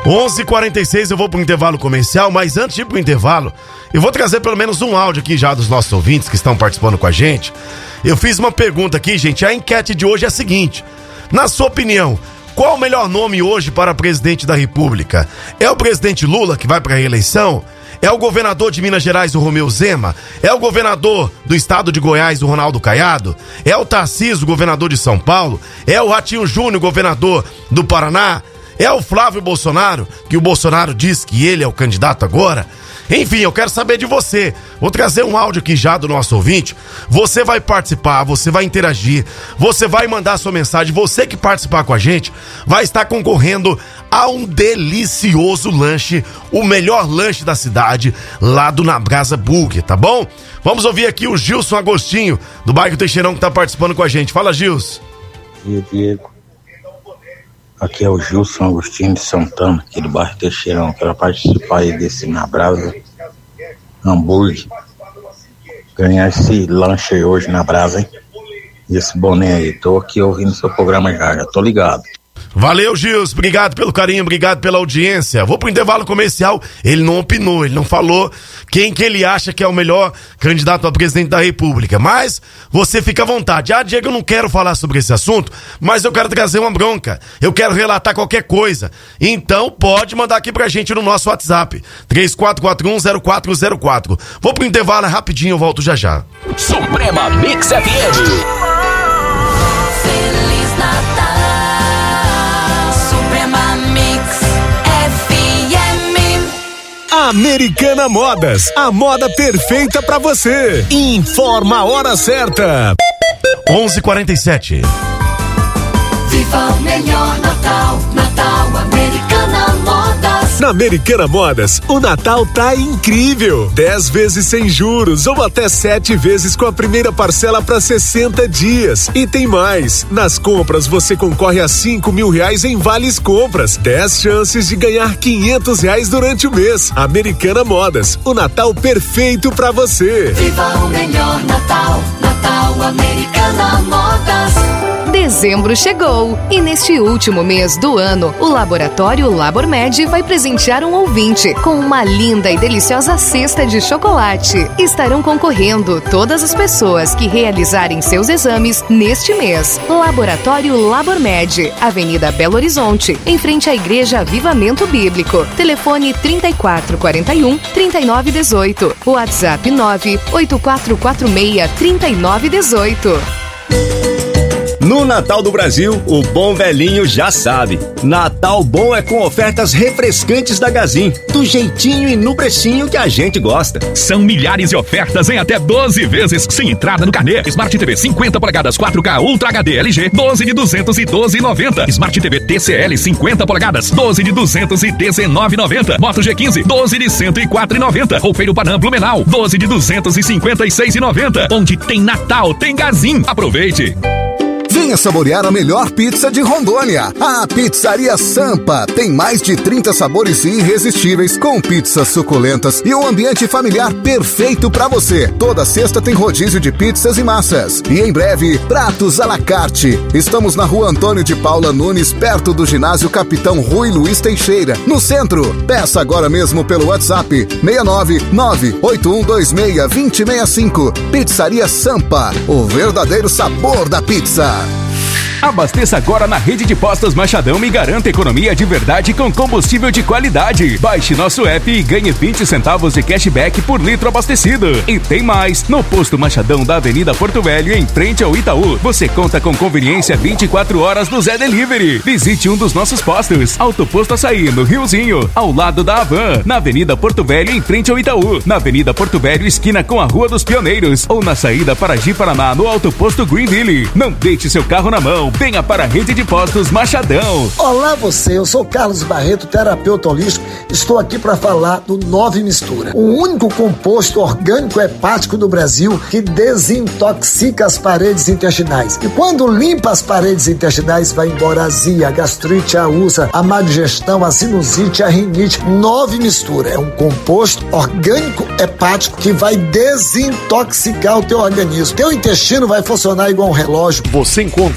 onze e quarenta e seis, eu vou pro intervalo comercial, mas antes de ir pro intervalo, eu vou trazer pelo menos um áudio aqui já dos nossos ouvintes que estão participando com a gente. Eu fiz uma pergunta aqui, gente, a enquete de hoje é a seguinte: na sua opinião, qual o melhor nome hoje para presidente da República? É o presidente Lula, que vai para a reeleição? É o governador de Minas Gerais, o Romeu Zema? É o governador do estado de Goiás, o Ronaldo Caiado? É o Tarcísio, governador de São Paulo? É o Ratinho Júnior, governador do Paraná? É o Flávio Bolsonaro, que o Bolsonaro diz que ele é o candidato agora? Enfim, eu quero saber de você. Vou trazer um áudio aqui já do nosso ouvinte. Você vai participar, você vai interagir, você vai mandar sua mensagem. Você que participar com a gente vai estar concorrendo a um delicioso lanche, o melhor lanche da cidade, lá do Na Brasa Burger, tá bom? Vamos ouvir aqui o Gilson Agostinho, do bairro Teixeirão, que tá participando com a gente. Fala, Gilson. E aí, Diego. Aqui é o Gilson Agostinho de Santana, aqui do bairro Teixeirão. Quero participar aí desse Na Brasa hambúrguer. Ganhar esse lanche aí hoje na Brasa, hein? E esse boné aí. Tô aqui ouvindo seu programa já, já tô ligado. Valeu, Gilson, obrigado pelo carinho, obrigado pela audiência. Vou pro intervalo comercial. Ele não opinou, ele não falou quem que ele acha que é o melhor candidato a presidente da República, mas você fica à vontade. Ah, Diego, eu não quero falar sobre esse assunto, mas eu quero trazer uma bronca, eu quero relatar qualquer coisa. Então pode mandar aqui pra gente no nosso WhatsApp, três quatro quatro um zero quatro zero quatro. Vou pro intervalo rapidinho, eu volto já já. Suprema Mix F M. Feliz Natal. Americana Modas, a moda perfeita pra você. Informa a hora certa. onze e quarenta e sete. Viva o melhor Natal, Natal Americana Modas. Na Americana Modas, o Natal tá incrível. dez vezes sem juros ou até sete vezes com a primeira parcela para sessenta dias. E tem mais. Nas compras você concorre a cinco mil reais em vales compras. dez chances de ganhar quinhentos reais durante o mês. Americana Modas, o Natal perfeito para você. Viva o melhor Natal, Natal Americana Modas. Dezembro chegou e neste último mês do ano, o Laboratório Labormed vai presentear um ouvinte com uma linda e deliciosa cesta de chocolate. Estarão concorrendo todas as pessoas que realizarem seus exames neste mês. Laboratório Labormed, Avenida Belo Horizonte, em frente à Igreja Avivamento Bíblico. Telefone trinta e quatro quarenta e um, trinta e nove dezoito. WhatsApp nove oito quatro quatro seis, trinta e nove dezoito. No Natal do Brasil, o bom velhinho já sabe. Natal bom é com ofertas refrescantes da Gazin, do jeitinho e no precinho que a gente gosta. São milhares de ofertas em até doze vezes, sem entrada no carnê. Smart T V cinquenta polegadas quatro K Ultra H D L G, doze de duzentos e doze reais e noventa centavos. Smart T V T C L cinquenta polegadas, doze de duzentos e dezenove reais e noventa centavos. Moto G quinze, doze de cento e quatro reais e noventa centavos. Roupeiro Panam Blumenau, doze de duzentos e cinquenta e seis reais e noventa centavos. Onde tem Natal, tem Gazin. Aproveite! Venha saborear a melhor pizza de Rondônia. A Pizzaria Sampa tem mais de trinta sabores irresistíveis, com pizzas suculentas e um ambiente familiar perfeito para você. Toda sexta tem rodízio de pizzas e massas. E em breve, pratos à la carte. Estamos na Rua Antônio de Paula Nunes, perto do ginásio Capitão Rui Luiz Teixeira, no centro. Peça agora mesmo pelo WhatsApp seis nove nove oito um dois seis dois zero seis cinco. Pizzaria Sampa, o verdadeiro sabor da pizza. Abasteça agora na rede de postos Machadão e garanta economia de verdade com combustível de qualidade. Baixe nosso app e ganhe vinte centavos de cashback por litro abastecido. E tem mais! No posto Machadão da Avenida Porto Velho, em frente ao Itaú, você conta com conveniência vinte e quatro horas do Zé Delivery. Visite um dos nossos postos. Autoposto Açaí, no Riozinho, ao lado da Havan. Na Avenida Porto Velho, em frente ao Itaú. Na Avenida Porto Velho, esquina com a Rua dos Pioneiros. Ou na saída para Ji-Paraná, no Autoposto Greenville. Não deixe seu carro na mão. Venha para a rede de postos Machadão. Olá você, eu sou Carlos Barreto, terapeuta holístico. Estou aqui para falar do Nove Mistura, o único composto orgânico hepático do Brasil que desintoxica as paredes intestinais. E quando limpa as paredes intestinais, vai embora a azia, a gastrite, a úlcera, a má digestão, a sinusite, a rinite. Nove Mistura é um composto orgânico hepático que vai desintoxicar o teu organismo. Teu intestino vai funcionar igual um relógio. Você encontra na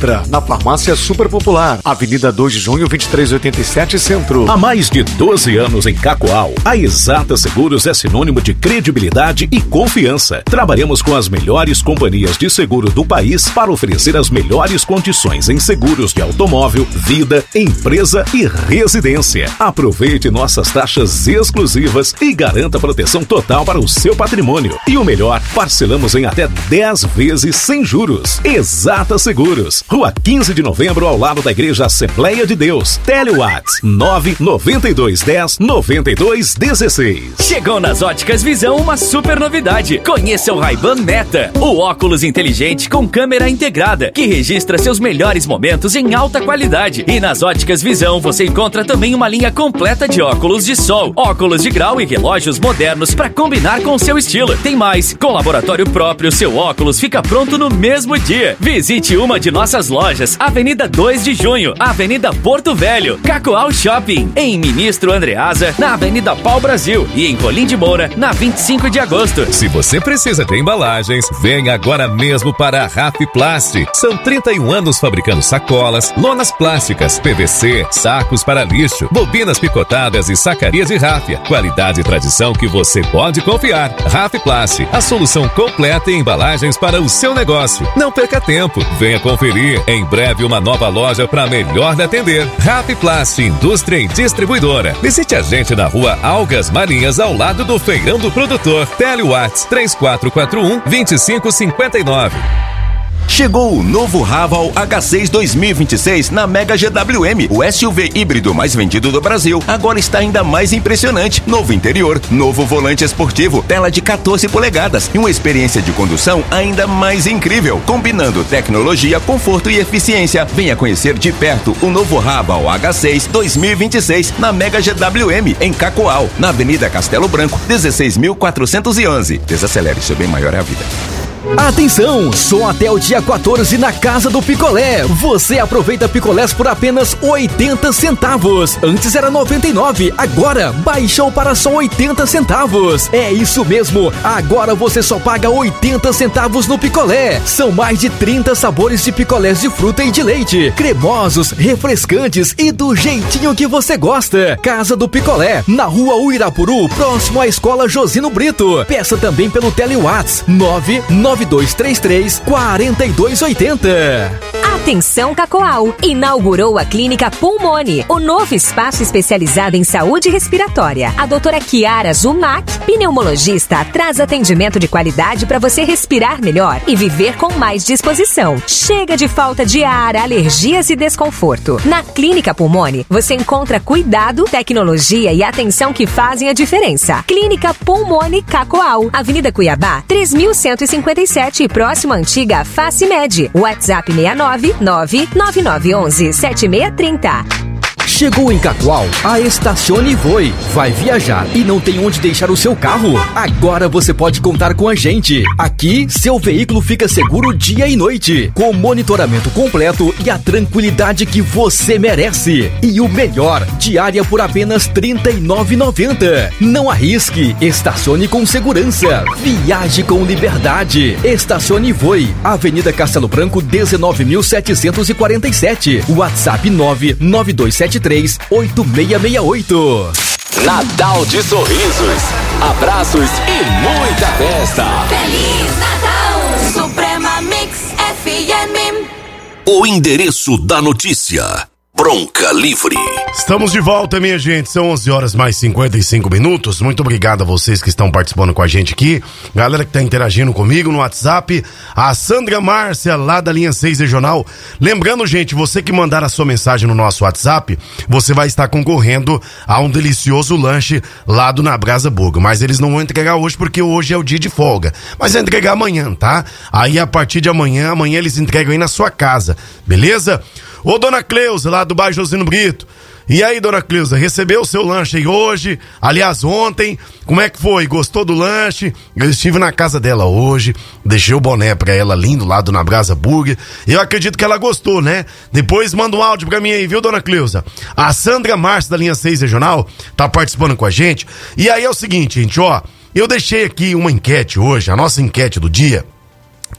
Farmácia Super Popular, Avenida dois de junho, vinte e três oitenta e sete, Centro. Há mais de doze anos em Cacoal, a Exata Seguros é sinônimo de credibilidade e confiança. Trabalhamos com as melhores companhias de seguro do país para oferecer as melhores condições em seguros de automóvel, vida, empresa e residência. Aproveite nossas taxas exclusivas e garanta proteção total para o seu patrimônio. E o melhor, parcelamos em até dez vezes sem juros. Exata Seguros, Rua quinze de novembro, ao lado da Igreja Assembleia de Deus. Telewatts nove nove dois um zero nove dois um seis. Chegou nas Óticas Visão uma super novidade. Conheça o Ray-Ban Meta, o óculos inteligente com câmera integrada, que registra seus melhores momentos em alta qualidade. E nas Óticas Visão você encontra também uma linha completa de óculos de sol, óculos de grau e relógios modernos para combinar com o seu estilo. Tem mais, com laboratório próprio, seu óculos fica pronto no mesmo dia. Visite uma de nossas lojas, Avenida dois de junho, Avenida Porto Velho, Cacoal Shopping, em Ministro Andreasa, na Avenida Pau Brasil, e em Rolim de Moura, na vinte e cinco de agosto. Se você precisa de embalagens, venha agora mesmo para a Rafiplast. São trinta e um anos fabricando sacolas, lonas plásticas, P V C, sacos para lixo, bobinas picotadas e sacaria de ráfia. Qualidade e tradição que você pode confiar. Rafiplast, a solução completa em embalagens para o seu negócio. Não perca tempo, venha conferir. Em breve uma nova loja para melhor lhe atender. Rafiplast, indústria e distribuidora. Visite a gente na rua Algas Marinhas, ao lado do Feirão do Produtor. Telewatts três quatro quatro um, dois cinco cinco nove. Chegou o novo Raval H seis dois mil e vinte e seis na Mega G W M, o S U V híbrido mais vendido do Brasil. Agora está ainda mais impressionante. Novo interior, novo volante esportivo, tela de quatorze polegadas e uma experiência de condução ainda mais incrível, combinando tecnologia, conforto e eficiência. Venha conhecer de perto o novo Raval H seis dois mil e vinte e seis na Mega G W M, em Cacoal, na Avenida Castelo Branco, dezesseis mil quatrocentos e onze. Desacelere, seu bem maior é a vida. Atenção, só até o dia quatorze na Casa do Picolé. Você aproveita picolés por apenas oitenta centavos. Antes era noventa e nove, agora baixou para só oitenta centavos. É isso mesmo, agora você só paga oitenta centavos no picolé. São mais de trinta sabores de picolés de fruta e de leite, cremosos, refrescantes e do jeitinho que você gosta. Casa do Picolé, na Rua Uirapuru, próximo à Escola Josino Brito. Peça também pelo Telewatts nove nove dois três três, quatro dois oito zero. Atenção Cacoal, inaugurou a Clínica Pulmone, o novo espaço especializado em saúde respiratória. A doutora Kiara Zumac, pneumologista, traz atendimento de qualidade para você respirar melhor e viver com mais disposição. Chega de falta de ar, alergias e desconforto. Na Clínica Pulmone, você encontra cuidado, tecnologia e atenção que fazem a diferença. Clínica Pulmone Cacoal, Avenida Cuiabá, três mil cento e cinquenta e sete, próximo à antiga Facimed. WhatsApp seis nove nove nove nove um um sete seis três zero. Chegou em Cacoal, a Estacione e Voe. Vai viajar e não tem onde deixar o seu carro? Agora você pode contar com a gente. Aqui, seu veículo fica seguro dia e noite, com monitoramento completo e a tranquilidade que você merece. E o melhor, diária por apenas trinta e nove reais e noventa centavos. Não arrisque, estacione com segurança. Viaje com liberdade. Estacione e Voe, Avenida Castelo Branco, dezenove mil setecentos e quarenta e sete. WhatsApp nove nove dois sete três oito seis seis oito. Natal de sorrisos, abraços e muita festa. Feliz Natal, Suprema Mix F M. O endereço da notícia. Bronca Livre. Estamos de volta, minha gente. São onze horas mais cinquenta e cinco minutos. Muito obrigado a vocês que estão participando com a gente aqui. Galera que está interagindo comigo no WhatsApp. A Sandra Márcia, lá da linha seis Regional. Lembrando, gente, você que mandar a sua mensagem no nosso WhatsApp, você vai estar concorrendo a um delicioso lanche lá do Na Brasa Burger. Mas eles não vão entregar hoje porque hoje é o dia de folga. Mas vai entregar amanhã, tá? Aí a partir de amanhã, amanhã eles entregam aí na sua casa. Beleza? Ô, dona Cleusa, lá do bairro Josino Brito. E aí, dona Cleusa, recebeu o seu lanche aí hoje? Aliás, ontem, como é que foi? Gostou do lanche? Eu estive na casa dela hoje, deixei o boné pra ela lindo lá do Na Brasa Burger. Eu acredito que ela gostou, né? Depois manda um áudio pra mim aí, viu, dona Cleusa? A Sandra Márcia, da linha seis Regional, tá participando com a gente. E aí é o seguinte, gente, ó, eu deixei aqui uma enquete hoje, a nossa enquete do dia.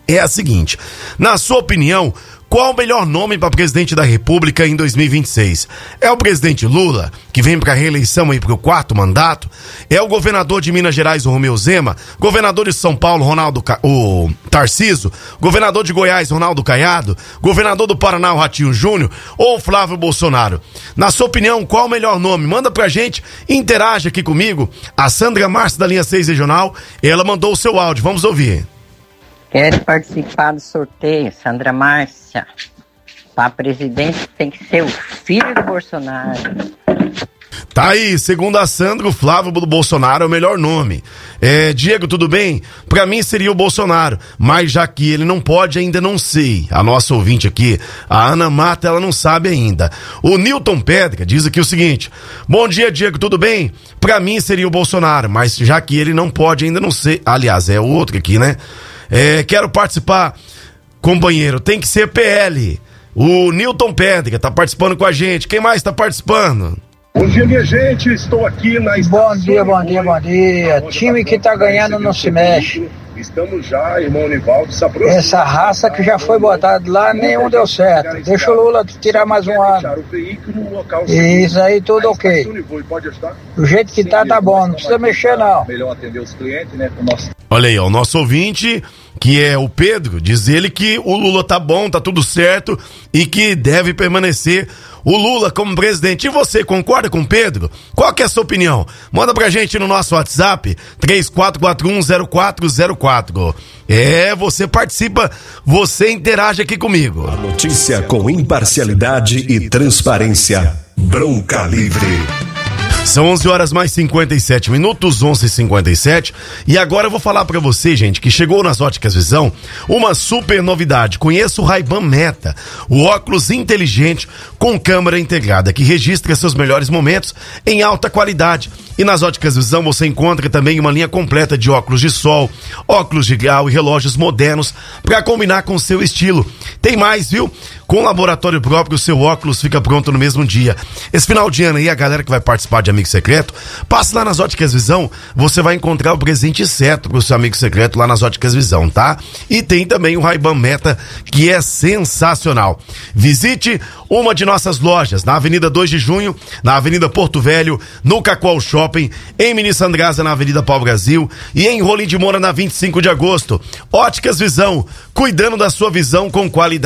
é a seguinte: na sua opinião, qual o melhor nome para presidente da República em dois mil e vinte e seis? É o presidente Lula, que vem para reeleição aí para o quarto mandato? É o governador de Minas Gerais, o Romeu Zema? Governador de São Paulo, Ronaldo Ca... o Tarciso? Governador de Goiás, Ronaldo Caiado? Governador do Paraná, o Ratinho Júnior? Ou o Flávio Bolsonaro? Na sua opinião, qual o melhor nome? Manda pra gente, interaja aqui comigo. A Sandra Márcia da linha seis Regional, ela mandou o seu áudio, vamos ouvir. Quero participar do sorteio, Sandra Márcia. Para presidente tem que ser o filho do Bolsonaro. Tá aí, segundo a Sandra, o Flávio do Bolsonaro é o melhor nome. É, Diego, tudo bem? Pra mim seria o Bolsonaro, mas já que ele não pode, ainda não sei. A nossa ouvinte aqui, a Ana Mata, ela não sabe ainda. O Newton Pedra diz aqui o seguinte: bom dia, Diego, tudo bem? Pra mim seria o Bolsonaro, mas já que ele não pode, ainda não sei. Aliás, é o outro aqui, né? É, quero participar, companheiro, tem que ser P L. O Newton Pedra tá participando com a gente. Quem mais tá participando? Bom dia, minha gente, estou aqui na estação. Bom dia, bom dia, bom dia. Time que tá ganhando não se mexe. Estamos já, irmão Nivaldo, se aproximando. Essa raça que já foi botada lá, nenhum deu certo. Deixa o Lula tirar mais um ano. Isso aí, tudo ok. Do jeito que tá, tá bom, não precisa mexer não. Melhor atender os clientes, né? Com o nosso... Olha aí, ó, o nosso ouvinte, que é o Pedro, diz ele que o Lula tá bom, tá tudo certo e que deve permanecer o Lula como presidente. E você, concorda com o Pedro? Qual que é a sua opinião? Manda pra gente no nosso WhatsApp, três quatro quatro um zero quatro zero quatro. É, você participa, você interage aqui comigo. A notícia com imparcialidade e transparência. Bronca Livre. São onze horas mais cinquenta e sete minutos, onze e cinquenta e sete. E agora eu vou falar pra você, gente, que chegou nas Óticas Visão uma super novidade. Conheça o Ray-Ban Meta, o óculos inteligente com câmera integrada que registra seus melhores momentos em alta qualidade. E nas Óticas Visão você encontra também uma linha completa de óculos de sol, óculos de grau e relógios modernos para combinar com o seu estilo. Tem mais, viu? Com laboratório próprio, o seu óculos fica pronto no mesmo dia. Esse final de ano aí, a galera que vai participar de Amigo Secreto, passe lá nas Óticas Visão, você vai encontrar o presente certo pro seu amigo secreto lá nas Óticas Visão, tá? E tem também o Ray-Ban Meta, que é sensacional. Visite uma de nossas lojas, na Avenida dois de junho, na Avenida Porto Velho, no Cacoal Shopping, em Ministro Andrasa, na Avenida Pau Brasil e em Rolim de Moura, na vinte e cinco de agosto. Óticas Visão, cuidando da sua visão com qualidade.